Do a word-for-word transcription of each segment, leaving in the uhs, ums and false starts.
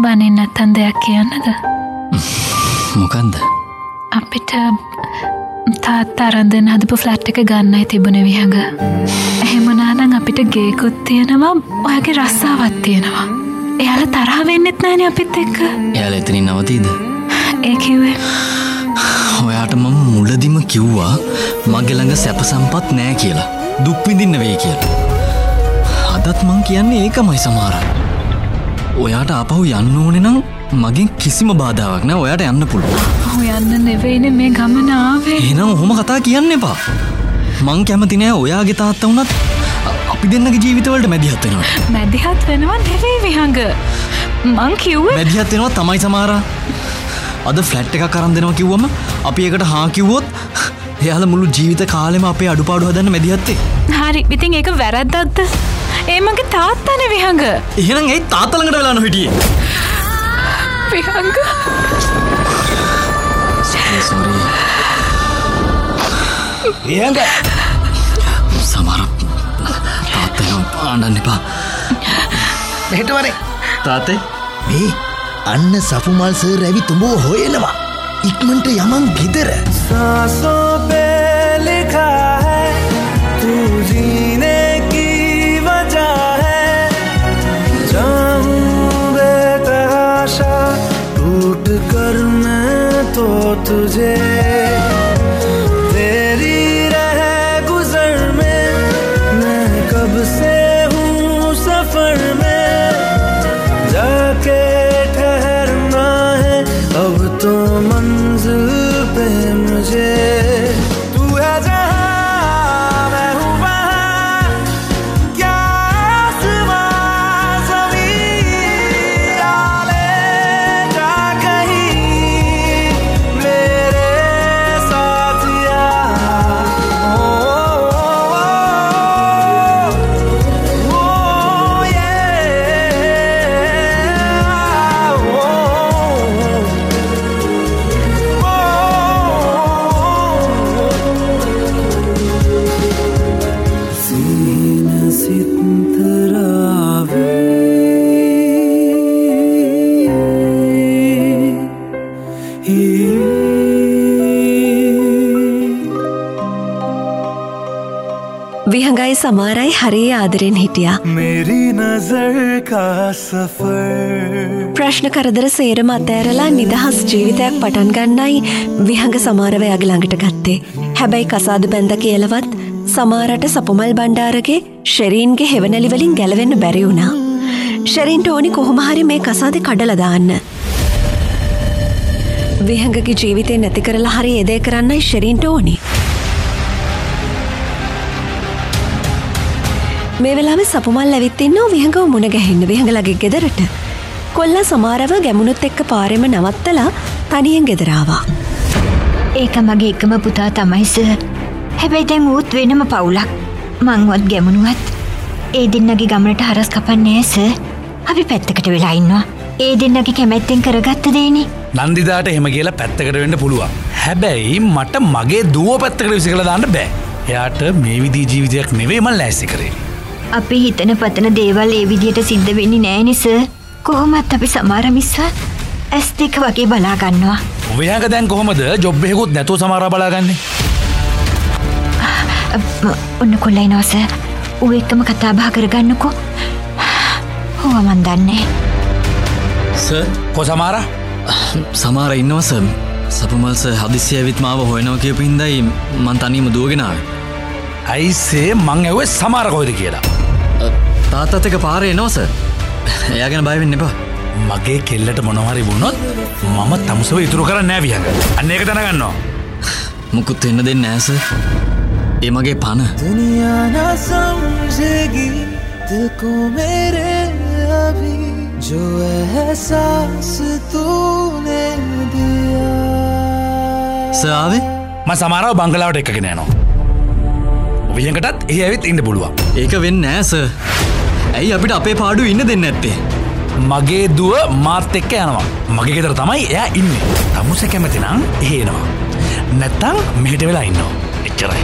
බනින් නැත්තන් දෙයක් කියන්නද? මොකන්ද? අපිට තාත්තා අරන් දෙන්න හදපු ෆ්ලැට් එක ගන්නයි තිබුණේ විහඟ. එහෙමනා නම් අපිට ගේකුත් තියෙනවා, ඔයාගේ රස්සාවක් තියෙනවා. එයාලා තරහ වෙන්නෙත් නැහනේ අපිත් එක්ක. එයාලා එතනින් නවතීද? ඒ කිව්වේ ඔයාට මම මුලදිම කිව්වා මගේ ළඟ සැප සම්පත් නෑ කියලා. දුක් විඳින්න වෙයි කියලා. අදත් මං කියන්නේ ඒකමයි සමහරක්. ඔයාට ආපහු යන්න ඕනේ නම් මගෙන් කිසිම බාධාවක් නෑ. ඔයාට යන්න පුළුවන්. ඔහු යන්න නෙවෙයිනේ මේ ගමන ආවේ. එහෙනම් ඔහොම කතා කියන්න එපා. මං කැමති නෑ ඔයාගේ තාත්තා වුණත් අපි දෙන්නගේ ජීවිතවලට මැදිහත් වෙනවා. මැදිහත් වෙනවා නෙවෙයි විහඟ. මං කිව්වේ මැදිහත් වෙනවා තමයි සමහරා. අද ෆ්ලැට් එකක් අරන් දෙනවා කිව්වම අපි ඒකට හා කිව්වොත් එයාලා මුළු ජීවිත කාලෙම අපේ අඩුපාඩු හදන්න මැදිහත් වෙයි. හරි. ඉතින් ඒක වැරද්දක්ද? ඒ මගේ තාත්තානේ විහඟ. එහෙනම් ඒ තාත්තා ළඟට වෙලා නොහිටියේ. විහඟ. sorry. විහඟ. සමහර තාත්තේ ආනන්න එපා. මෙහෙට වරේ. තාත්තේ මේ අන්න සපුමල් සර් ඇවිත් උඹව හොයනවා. ඉක්මනට යමන් ගෙදර. सांसों पे लिखा है तू जीने की वजह है जाऊं बेतहाशा टूट कर मैं तो तुझे तेरी रह गुजर में मैं कब से हूँ सफर में जाके ठहरना है अब तो मंजिल पे मुझे तू है जहाँ मैं हूँ वहाँ क्या आसमां ज़मीं आले जा कहीं मेरे साथिया ओ ओ ये විහඟයි සමාරයි හරිය ආදරෙන් හිටියා. मेरी नजर का सफर ප්‍රශ්න කරදර සේරම අතෑරලා නිදහස් ජීවිතයක් පටන් ගන්නයි විහඟ සමාරව එයාගේ ළඟට ගත්තේ. හැබැයි කසාද බැඳ කියලවත් සමාරට සපුමල් බණ්ඩාරගේ ෂෙරීන්ගේ හෙවණලි වලින් ගැලවෙන්න බැරි වුණා. ෂෙරීන්ට ඕනි කොහොම හරි මේ කසාදේ කඩලා දාන්න. විහඟගේ ජීවිතේ නැති කරලා හරි ඒ දේ කරන්නයි ෂෙරීන්ට ඕනි. මේ වෙලාවේ සපුමල් ඇවිත් ඉන්නවා විහඟව මුණ ගැහෙන්න විහඟලගේ ගෙදරට. කොල්ලා සමාරව ගැමුණුත් එක්ක පාරෙම නවත්තලා තනියෙන් ගෙදර ආවා. ඒක මගේ එකම පුතා තමයි සර්. හැබැයි දැන් ඌත් වෙනම පවුලක්. මංවත් ගැමුණුවත් ඒ දෙන්නගේ ගමනට හරස් කපන්නේ නැහැ සර්. අපි පැත්තකට වෙලා ඉන්නවා. ඒ දෙන්නගේ කැමැත්තෙන් කරගත්ත දේනේ. නන්දිදාට එහෙම කියලා පැත්තකට වෙන්න පුළුවන්. හැබැයි මට මගේ දුව පැත්තකට විසිකලා දාන්න බෑ. එයාට මේ විදිහේ ජීවිතයක් නෙවෙයි මම ලෑස්ති කරේ. අපි හිතන පතන දේවල් ඒ විදිහට සිද්ධ වෙන්නේ නැහැ නේ සර්. කොහොමත් අපි සමහර මිස්ස ඇස් දෙක වගේ බලා ගන්නවා. විහඟ දැන් කොහමද ජොබ් එකකුත් නැතුව සමහරව බලාගන්නේ? ඔන්න කොල්ලයිනවා සර්. ඌ එක්කම කතා බහ කරගන්නකෝ. ඕවා මන් දන්නේ. සර් කො සමහර? සමහර ඉන්නවා සර්. සපුමල් සර් හදිස්සිය ඇවිත් මාව හොයනවා කියපු හින්දායි මං තනියම දුවගෙන ආවේ. අයිසේ මං ඇහුවේ සමහර කොහෙද කියලා. තාත්තත් එක පාරේ එනවා සර්. එයා ගැන බය වෙන්න එපා. මගේ කෙල්ලට මොනවා හරි වුණොත් මම තමුසව ඉතුරු කරන්නේ නැහැ විහඟ. අන්න ඒක දැනගන්නවා. මුකුත් වෙන්න දෙන්නේ නැහැ සර්. ඒ මගේ පණ. दुनिया ना समझेगी दिल को मेरे अभी जो एहसास तूने दिया සර් ආවේ? මම සමහරව බංගලාවට එක්කගෙන යනවා. විහඟටත් එහි ඇවිත් ඉන්න පුළුවන්. ඒක වෙන්නේ නැහැ සර්. ඇයි අපිට අපේ පාඩුවේ ඉන්න දෙන්නේ නැත්තේ? මගේ දුව මාත් එක්ක යනවා. මගේ ගෙදර තමයි එයා ඉන්නේ. තමුස කැමති නම් එහෙ එනවා. නැත්තම් මෙහෙට වෙලා ඉන්නවා. එච්චරයි.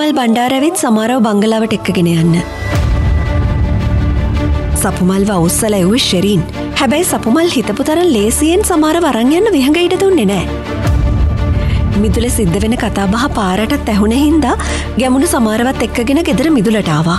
සපුමල් බණ්ඩාරවෙත් සමාරව බංගලාවට එක්කගෙන යන්න. සපුමල්ව අවුස්සල එව්වේ ෂෙරීන්. හැබැයි සපුමල් හිතපු තරම් ලේසියෙන් සමාරව අරන් යන්න විහඟ ඉඩ දුන්නේ නෑ. මිදුල සිද්ධ වෙන කතාබහ පාරටත් ඇහුණ හින්දා ගැමුණු සමාරවත් එක්කගෙන ගෙදර මිදුලට ආවා.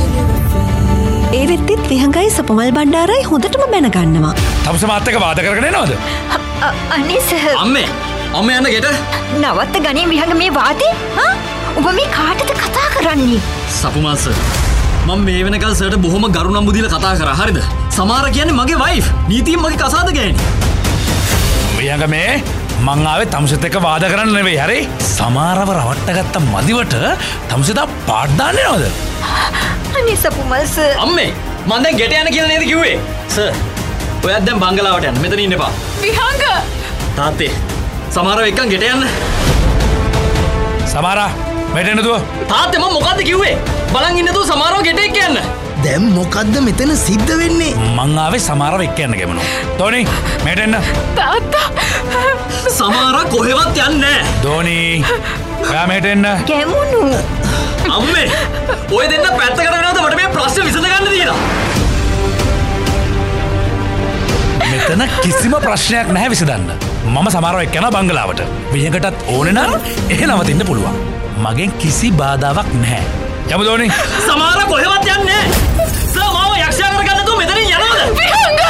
ඒ වෙද්දිත් විහඟයි සපුමල් බණ්ඩාරයි හොඳටම බැනගන්නවා. තමුස මාත් එක්ක වාද කරගෙන එනවද? අනේ සර්. අම්මේ අම්මේ යන්න ගෙට. නවත්ත ගනේ විහඟ මේ වාදේ? හා? ඔබ මේ කාටද කතා කරන්නේ? සපුමල් සර්. මම මේ වෙනකල් සර්ට බොහොම ගරු නම්බු දීලා කතා කරා. හරිද? සමාර කියන්නේ මගේ වයිෆ්. නීතියෙන් මගේ කසාද ගෑණි. විහඟ මේ මං ආවේ තමුසෙත් එක්ක වාද කරන්න නෙවෙයි. හරි? සමාරව රවට්ටගත්ත මදිවට තමුසෙදා පාඩ් දාන්නේ නේද? අනේ සපුමල් සර්. අම්මේ මං දැන් ගෙට යන්න කියලා නේද කිව්වේ? සර් ඔයත් දැන් බංගලාවට යන්න. මෙතන ඉන්න එපා. විහඟ තාත්තේ සමාරව එක්කන් ගෙට යන්න. සමාරා මෙට එන්න දුව. තාත්තේ මම මොකද්ද කිව්වේ? බලන් ඉන්න දුව සමාරව ගෙට එක්ක යන්න. දැන් මොකද්ද මෙතන සිද්ධ වෙන්නේ? මං ආවේ සමාරව එක්ක යන්න ගැමුණු. ටෝනි මෙට එන්න. තාත්තා සමාර කොහෙවත් යන්නේ නැහැ. ඩෝනි ඔයා මෙට එන්න. ගැමුණු. අම්මේ ඔය දෙන්න පැත්තකට වෙනවද මට මේ ප්‍රශ්න විසඳ ගන්න දීලා. මෙතන කිසිම ප්‍රශ්නයක් නැහැ විසඳන්න. මම සමාරව එක්ක යනවා බංගලාවට. විහඟටත් ඕනේ නම් එහෙ නවතින්න පුළුවන්. මගෙන් කිසි බාධාවක් නැහැ. යමු ඩෝනි. සමාර කොහෙවත් යන්නේ නැහැ. සර් මාව යක්ෂයා කරගන්න දුව මෙතනින් යනවද? විහඟ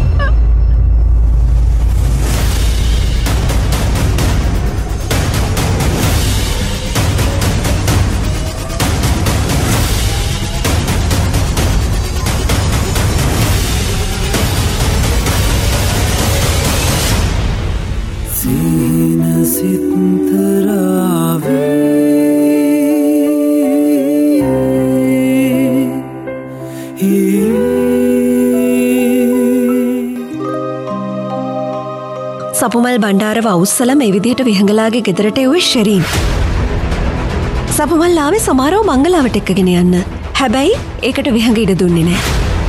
සපුමල් බණ්ඩාරව අවුස්සල මේ විදිහට විහඟලාගේ ගෙදරට එව්වේ ෂෙරීන්. සපුමල් ආවේ සමාරව මංගලාවට එක්කගෙන යන්න. හැබැයි ඒකට විහඟ ඉඩ දුන්නේ නෑ.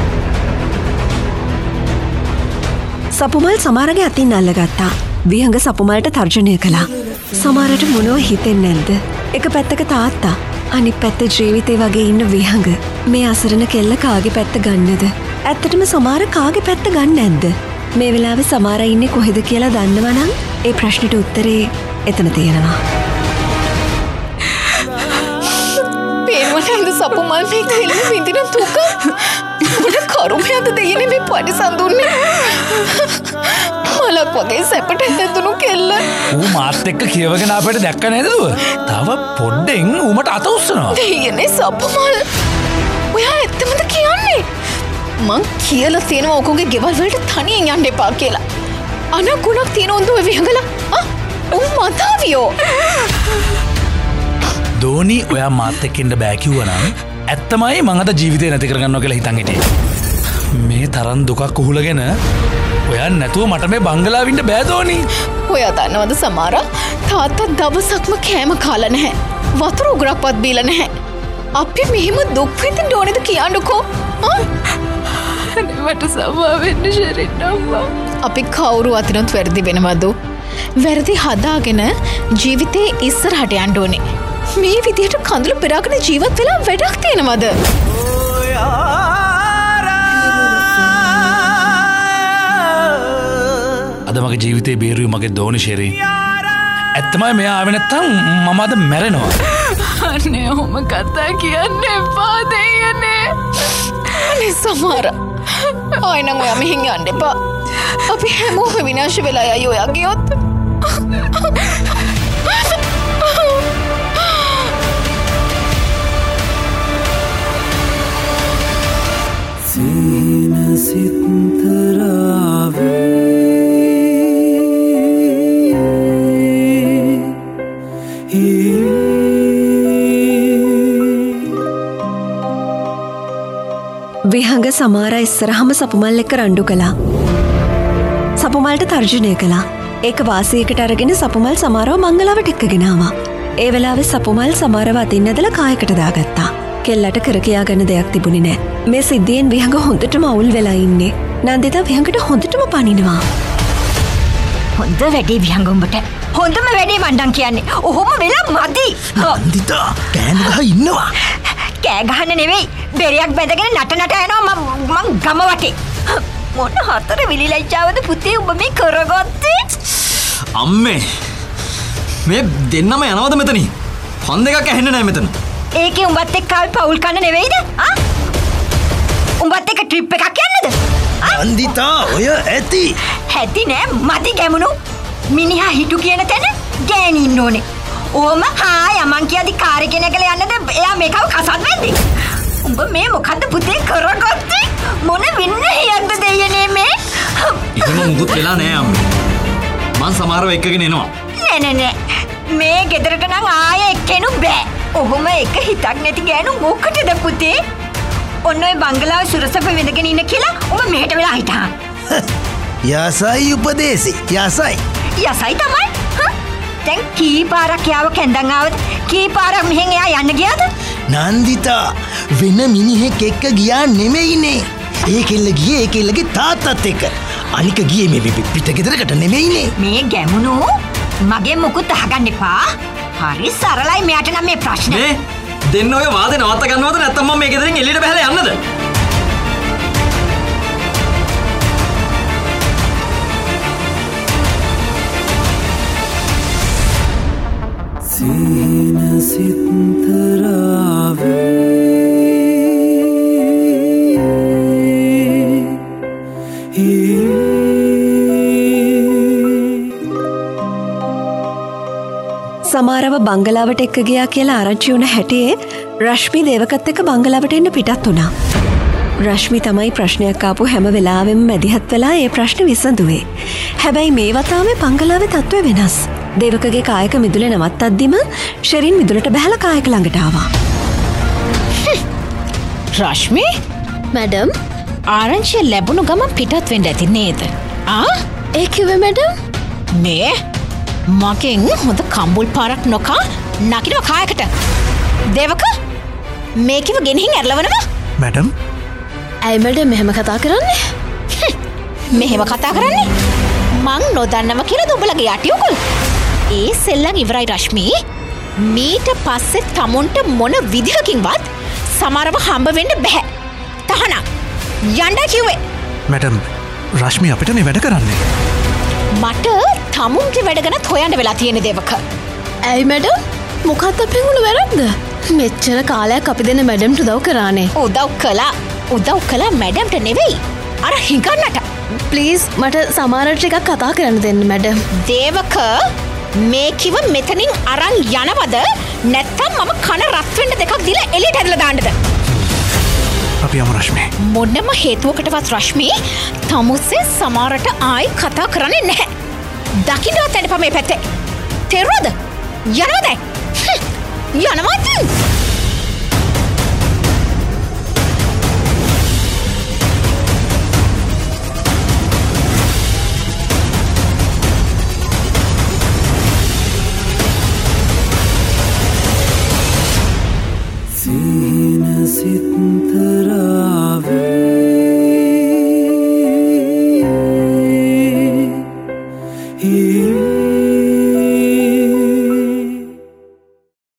සපුමල් සමාරගේ අතින් අල්ලගත්තා. විහඟ සපුමල්ට තර්ජනය කළා. සමාරට මොනව හිතෙන්නේ නැද්ද? එක පැත්තක තාත්තා, අනිත් පැත්තේ ජීවිතේ වගේ ඉන්න විහඟ. මේ අසරණ කෙල්ල කාගේ පැත්ත ගන්නද? ඇත්තටම සමාර කාගේ පැත්ත ගන්න නැද්ද? මේ වෙලාවේ සමාර ඉන්නේ කොහෙද කියලා දන්නවා නම් ඒ ප්‍රශ්නෙට උත්තරේ එතන තියෙනවා. පේනවද සපුමල් මේ කෙල්ල විඳින දුක? උඩ කරුමයක්ද දෙයනේ මේ පරිසම් දුන්නේ. මලක් වගේ සැපට හැදුණු කෙල්ල. ඌ මාත් එක්ක කියවගෙන අපිට දැක්ක නේද දුව? තව පොඩ්ඩෙන් ඌමට අත උස්සනවා. දෙයනේ සපුමල්. ඔයා ඇත්තමද කියන්නේ? මං කියලා තියෙනවා ඔකුගේ ගෙවල් වලට තනියෙන් යන්න එපා කියලා. අනගුණක් තියෙන උන්දුව විහඟලා. ආ උන් මතාවියෝ. ඩෝනි ඔයා මාත් එක්ක ඉන්න බෑ කිව්වනම් ඇත්තමයි මං අද ජීවිතේ නැති කරගන්නවා කියලා හිතන් හිටියේ. මේ තරම් දුකක් උහුලගෙන ඔයා නැතුව මට මේ බංගලාව ඉන්න බෑ ඩෝනි. ඔයා දන්නවද සමාරා? තාත්තා දවසක්ම කෑම කාලා නැහැ. වතුර උගරක්වත් බීලා නැහැ. අපි මෙහෙම දුක් විඳින්න ඕනේද කියන්නකෝ? ආ මට සමා වෙන්න ෂෙරින් අම්මා. අපි කවුරු අතිනුත් වැරදි වෙනවද? වැරදි හදාගෙන ජීවිතේ ඉස්සරහට යන්න ඕනේ. මේ විදිහට කඳුළු පෙරාගෙන ජීවත් වෙලා වැඩක් තියෙනවද? අද මගේ ජීවිතේ බේරුවේ මගේ ඩෝනි ෂෙරින්. ඇත්තමයි මෙයා ආවේ නැත්තම් මම අද මැරෙනවා. අනේ ඔහොම කතා කියන්න එපා දෙයනේ. අනේ සමහර ආයෙනම් ඔයා මෙහෙන් යන්න එපා. අපි හැමෝම විනාශ වෙලා යයි ඔයා ගියොත්. සීන සිතරාවේ විහඟ සමාර ඉස්සරහම සපුමල් එක්ක රණ්ඩු කළා. සපුමල්ට තර්ජනය කළා. ඒක වාසියකට අරගෙන සපුමල් සමාරව මංගලාවට එක්කගෙන ආවා. ඒ වෙලාවේ සපුමල් සමාරව අතින් ඇදලා කායකට දාගත්තා. කෙල්ලට කර කියා ගන්න දෙයක් තිබුණේ නැහැ. මේ සිද්ධියෙන් විහඟ හොඳටම අවුල් වෙලා ඉන්නේ. නන්දිතා විහඟට හොඳටම පනිනවා. හොඳ වැඩේ විහඟ උඹට. හොඳම වැඩේ මණ්ඩන් කියන්නේ. ඔහොම වෙලා මදි. නන්දිතා කෑන ගහ ඉන්නවා. කෑ ගහන්න නෙවෙයි. බෙරයක් බැඳගෙන නට නට යනවා මම මං ගම වටේ. මොන හතර විලිලයිචාවද පුතේ උඹ මේ කරගත්තේ? අම්මේ මේ දෙන්නම යනවද මෙතනින්? පන් දෙකක් ඇහෙන්නේ නැහැ මෙතන. ඒකේ උඹත් එක්ක ආවේ පවුල් කන්න නෙවෙයිද? ආ? උඹත් එක්ක ට්‍රිප් එකක් යන්නද? නන්දිතා ඔය ඇති. ඇති නෑ මදි ගැමුණු. මිනිහා හිටු කියන තැන ගෑණි ඉන්න ඕනේ. ඕම හාය මං කියදි කාර් එකේ නැගලා යන්නද එයා මේකව කසත් වෙද්දි. උඹ මේ මොකද්ද පුතේ කරගත්තේ? මොන වෙන්න හියක්ද දෙයනේ මේ? ඉතින් මුකුත් වෙලා නෑ අම්මේ. මං සමහරව එක්කගෙන එනවා. නෑ නෑ නෑ. මේ ගෙදරට නම් ආයෙ එක්කෙනු බෑ. ඔහොම එක හිතක් නැති ගෑනු මොකටද පුතේ? ඔන්න ඔය බංගලාවේ සුරසප විඳගෙන ඉන්න කියලා උඹ මෙහෙට වෙලා හිටහන්. යසයි උපදේශي යසයි. යසයි තමයි. දැන් කී පාරක් යාව කැඳන් ආවද? කී පාරක් මෙහෙන් එයා යන්න ගියාද? නන්දිතා වෙන මිනිහෙක් එක්ක ගියා නෙමෙයිනේ. ඒ කෙල්ල ගියේ ඒ කෙල්ලගේ තාත්තත් එක්ක. අනික ගියේ මේ පිට ගෙදරකට නෙමෙයිනේ. මේ ගැමුණු මගේ මුකුත් අහගන්න එපා. හරි සරලයි මෙයාට නම් මේ ප්‍රශ්නේ. මේ දෙන්න ඔය වාදේ නවත්ත ගන්නවද නැත්නම් මම මේ ගෙදරින් එළියට බහලා යන්නද? सीन सितरावे සමාරව බංගලාවට එක්ක ගියා කියලා ආරංචි වුණ හැටියේ රශ්මි දේවකත් එක්ක බංගලාවට එන්න පිටත් වුණා. රශ්මි තමයි ප්‍රශ්නයක් ආපු හැම වෙලාවෙම මැදිහත් වෙලා ඒ ප්‍රශ්න විසඳුවේ. හැබැයි මේ වතාවේ බංගලාවේ තත්ත්වය වෙනස්. දේවකගේ කායක මිදුල නවත්තද්දිම ෂෙරින් මිදුලට බැහැලා කායක ළඟට ආවා. රශ්මි මැඩම් ආරංචිය ලැබුණු ගමන් පිටත් වෙන්න ඇති නේද? ආ ඒ කිව්වේ මැඩම් මේ මගෙන් හොඳ කම්බුල් පාරක් නොකා නකිනවා කායකට. දේවක මේකව ගෙනහින් ඇරලවනවා. මැඩම් ඇයි මැඩම් මෙහෙම කතා කරන්නේ? මෙහෙම කතා කරන්නේ මං නොදන්නම කියලා දුඹලගේ යටියුකුල්. ඒ සෙල්ලම් ඉවරයි රශ්මි. මීට පස්සේ තමුන්ට මොන විදිහකින්වත් සමරව හම්බ වෙන්න බෑ. තහනම් යන්න කිව්වේ. මැඩම් රශ්මි අපිට මේ වැඩ කරන්නේ. මට තමුන්ගේ වැඩ ගැනත් හොයන්න වෙලා තියෙන දේවක. ඇයි මැඩම් මොකක්ද අපෙන් උණු වැරද්ද? මෙච්චර කාලයක් අපි දෙන මැඩම්ට උදව් කරානේ. උදව් කළා. උදව් කළා මැඩම්ට නෙවෙයි. අර හිඟන්නට. ප්ලීස් මට සමහර ටිකක් කතා කරන්න දෙන්න මැඩම්. දේවක මේ කිව මෙතනින් අරන් යනවද නැත්තම් මම කන රත් වෙන්න දෙකක් දීලා එළියට ඇදලා දාන්නද? අපි යමු රශ්මි. මොනම හේතුවකටවත් රශ්මි තමුසේ සමහරට ආයි කතා කරන්නේ නැහැ. දකින්නවත් එන්නපා මේ පැත්තේ. තේරුණාද? යනවද? යනවද? सीन सितरावे ही